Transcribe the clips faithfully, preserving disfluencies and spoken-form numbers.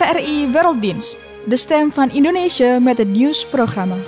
R R I Werelddienst, de stem van Indonesië met het nieuwsprogramma.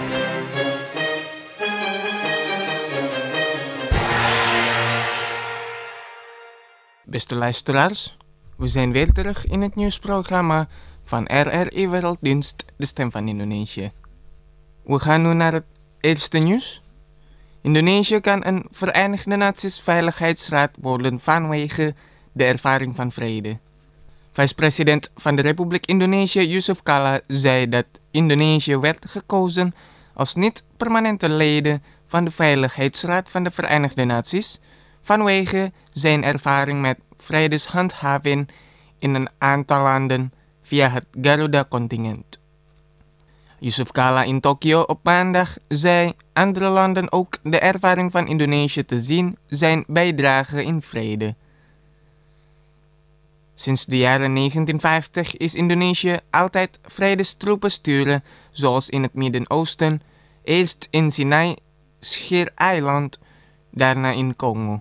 Beste luisteraars, we zijn weer terug in het nieuwsprogramma van R R I Werelddienst, de stem van Indonesië. We gaan nu naar het eerste nieuws. Indonesië kan een Verenigde Naties Veiligheidsraad worden vanwege de ervaring van vrede. Vice-president van de Republiek Indonesië, Yusuf Kala, zei dat Indonesië werd gekozen als niet-permanente leden van de Veiligheidsraad van de Verenigde Naties vanwege zijn ervaring met vredeshandhaving in een aantal landen via het Garuda-contingent. Yusuf Kala in Tokio op maandag zei andere landen ook de ervaring van Indonesië te zien zijn bijdrage in vrede. Sinds de jaren negentien vijftig is Indonesië altijd vredestroepen sturen, zoals in het Midden-Oosten, eerst in Sinai, Schiereiland, daarna in Congo.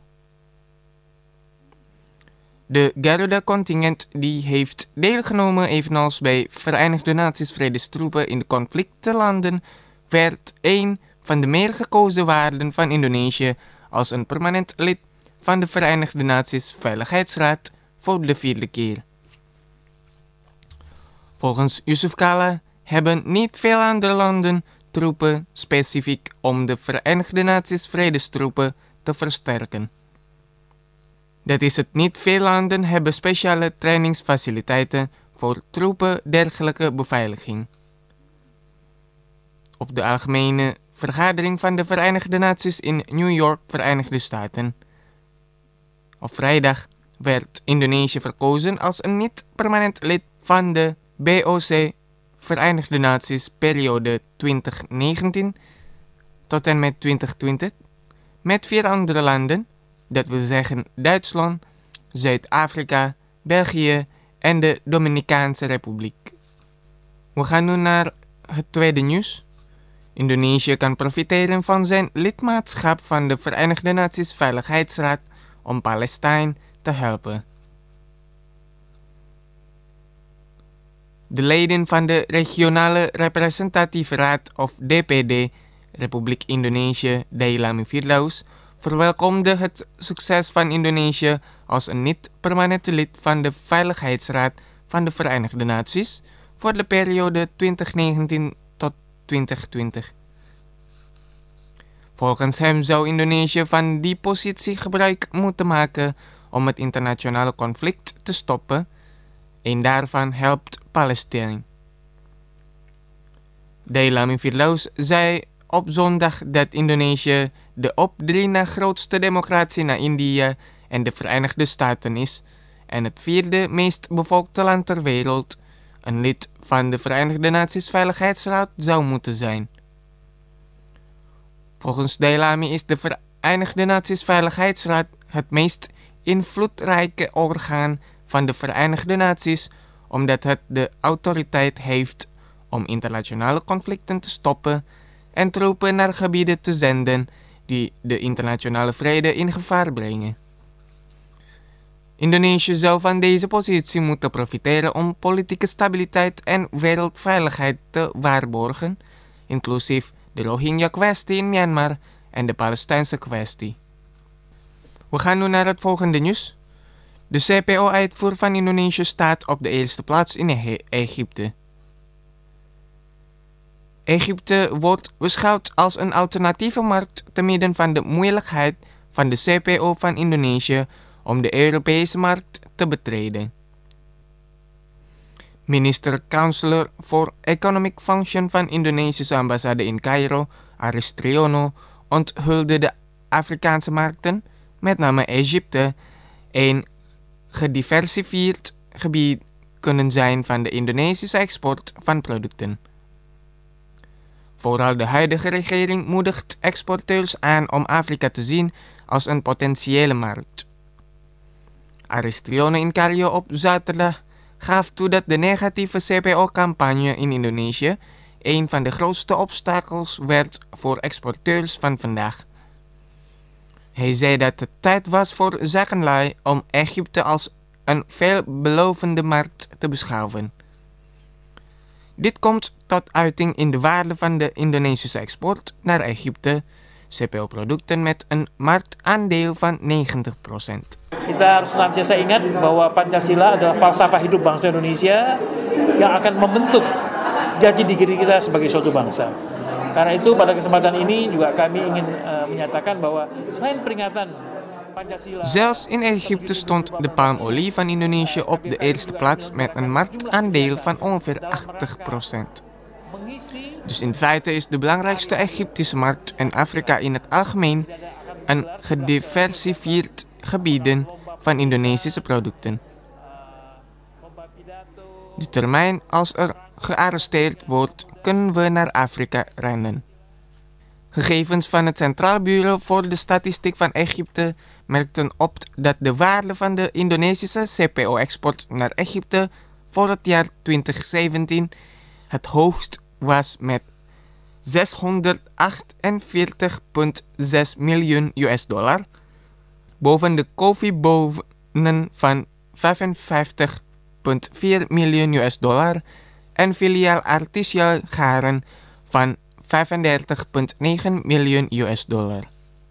De Garuda-contingent die heeft deelgenomen evenals bij Verenigde Naties vredestroepen in de conflictenlanden, werd een van de meer gekozen waarden van Indonesië als een permanent lid van de Verenigde Naties Veiligheidsraad voor de vierde keer. Volgens Yusuf Kala hebben niet veel andere landen troepen specifiek om de Verenigde Naties vredestroepen te versterken. Dat is het niet, veel landen hebben speciale trainingsfaciliteiten voor troepen dergelijke beveiliging. Op de algemene vergadering van de Verenigde Naties in New York, Verenigde Staten, op vrijdag werd Indonesië verkozen als een niet-permanent lid van de B O C Verenigde Naties periode twintig negentien tot en met twintig twintig met vier andere landen, dat wil zeggen Duitsland, Zuid-Afrika, België en de Dominicaanse Republiek. We gaan nu naar het tweede nieuws. Indonesië kan profiteren van zijn lidmaatschap van de Verenigde Naties Veiligheidsraad om Palestijn te helpen. De leden van de Regionale Representatieve Raad of D P D, Republiek Indonesië, Dailami Firdaus, verwelkomde het succes van Indonesië als een niet-permanente lid van de Veiligheidsraad van de Verenigde Naties voor de periode twintig negentien tot twintig twintig. Volgens hem zou Indonesië van die positie gebruik moeten maken om het internationale conflict te stoppen. Een daarvan helpt Palestina. Dailami Firdaus zei op zondag dat Indonesië de op drie na grootste democratie na India en de Verenigde Staten is en het vierde meest bevolkte land ter wereld, een lid van de Verenigde Naties Veiligheidsraad zou moeten zijn. Volgens Dailami is de Verenigde Naties Veiligheidsraad het meest invloedrijke orgaan van de Verenigde Naties, omdat het de autoriteit heeft om internationale conflicten te stoppen en troepen naar gebieden te zenden die de internationale vrede in gevaar brengen. Indonesië zou van deze positie moeten profiteren om politieke stabiliteit en wereldveiligheid te waarborgen, inclusief de Rohingya-kwestie in Myanmar en de Palestijnse kwestie. We gaan nu naar het volgende nieuws. De C P O-uitvoer van Indonesië staat op de eerste plaats in e- Egypte. Egypte wordt beschouwd als een alternatieve markt te midden van de moeilijkheid van de C P O van Indonesië om de Europese markt te betreden. Minister-Counselor voor Economic Function van Indonesische ambassade in Cairo, Aris Triono, onthulde de Afrikaanse markten, met name Egypte, een gediversifieerd gebied kunnen zijn van de Indonesische export van producten. Vooral de huidige regering moedigt exporteurs aan om Afrika te zien als een potentiële markt. Aris Triono in Cairo op zaterdag gaf toe dat de negatieve C P O-campagne in Indonesië een van de grootste obstakels werd voor exporteurs van vandaag. Hij zei dat het tijd was voor zakenlui om Egypte als een veelbelovende markt te beschouwen. Dit komt tot uiting in de waarde van de Indonesische export naar Egypte, C P O-producten met een marktaandeel van negentig procent. Kita harus senantiasa ingat bahwa Pancasila adalah falsafah hidup bangsa Indonesia yang akan membentuk jati diri kita sebagai suatu bangsa. Karena itu pada kesempatan ini juga kami ingin uh, menyatakan bahwa selain peringatan Pancasila. Zelfs in Egypte stond de palmolie van Indonesië op de eerste plaats met een marktaandeel van ongeveer tachtig procent. Dus in feite is de belangrijkste Egyptische markt en Afrika in het algemeen een gediversifieerd gebieden van Indonesische producten. De termijn als er gearresteerd wordt, kunnen we naar Afrika rennen. Gegevens van het Centraal Bureau voor de Statistiek van Egypte merkten op dat de waarde van de Indonesische C P O-export naar Egypte voor het jaar twintig zeventien het hoogst was met zeshonderdachtenveertig komma zes miljoen U S dollar, boven de koffiebonen van vijfenvijftig komma vier miljoen U S dollar en filiaal artisanale garen van vijfendertig komma negen miljoen U S dollar.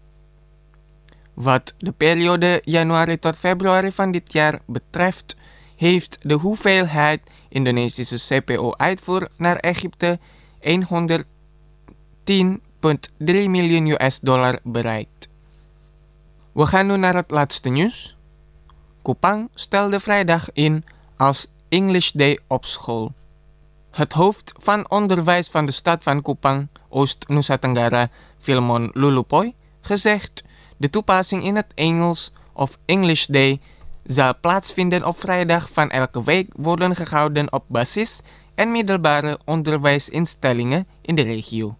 Wat de periode januari tot februari van dit jaar betreft, heeft de hoeveelheid Indonesische C P O-uitvoer naar Egypte honderdtien komma drie miljoen U S dollar bereikt. We gaan nu naar het laatste nieuws. Kupang stelde vrijdag in als English Day op school. Het hoofd van onderwijs van de stad van Kupang, Oost-Nusa Tenggara, Filmon Lulupoy, gezegd: de toepassing in het Engels of English Day zal plaatsvinden op vrijdag van elke week worden gehouden op basis- en middelbare onderwijsinstellingen in de regio.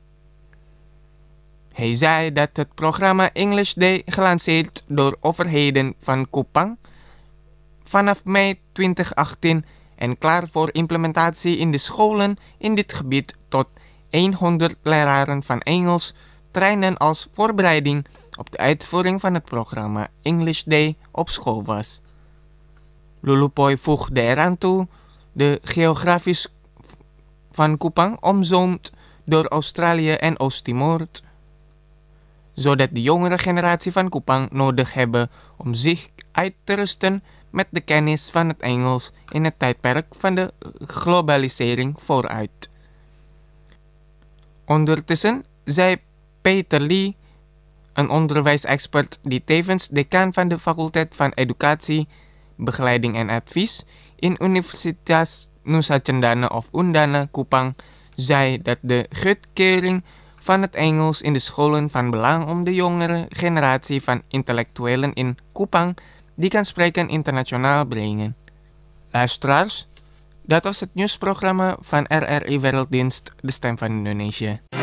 Hij zei dat het programma English Day, gelanceerd door overheden van Kupang vanaf mei twintig achttien en klaar voor implementatie in de scholen in dit gebied tot honderd leraren van Engels trainen als voorbereiding op de uitvoering van het programma English Day op school was. Lulupoy voegde eraan toe: de geografisch van Kupang omzoomd door Australië en Oost-Timor, zodat de jongere generatie van Kupang nodig hebben om zich uit te rusten met de kennis van het Engels in het tijdperk van de globalisering vooruit. Ondertussen zei Peter Lee, een onderwijsexpert die tevens decaan van de faculteit van Educatie, Begeleiding en Advies in Universitas Nusa Cendana of Undana, Kupang, zei dat de goedkeuring van het Engels in de scholen van belang om de jongere generatie van intellectuelen in Kupang die kan spreken internationaal brengen. Luisteraars, dat was het nieuwsprogramma van R R I Werelddienst, de Stem van Indonesië.